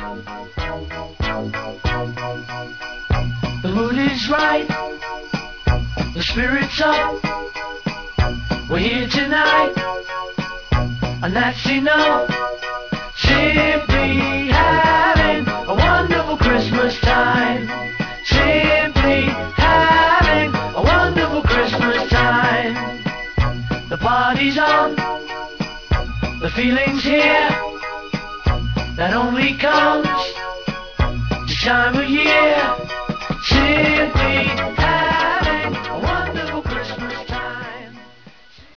The mood is right, the spirit's up. We're here tonight, and that's enough. Simply having a wonderful Christmas time. Simply having a wonderful Christmas time. The party's on, the feeling's here, that only comes this time of year. Simply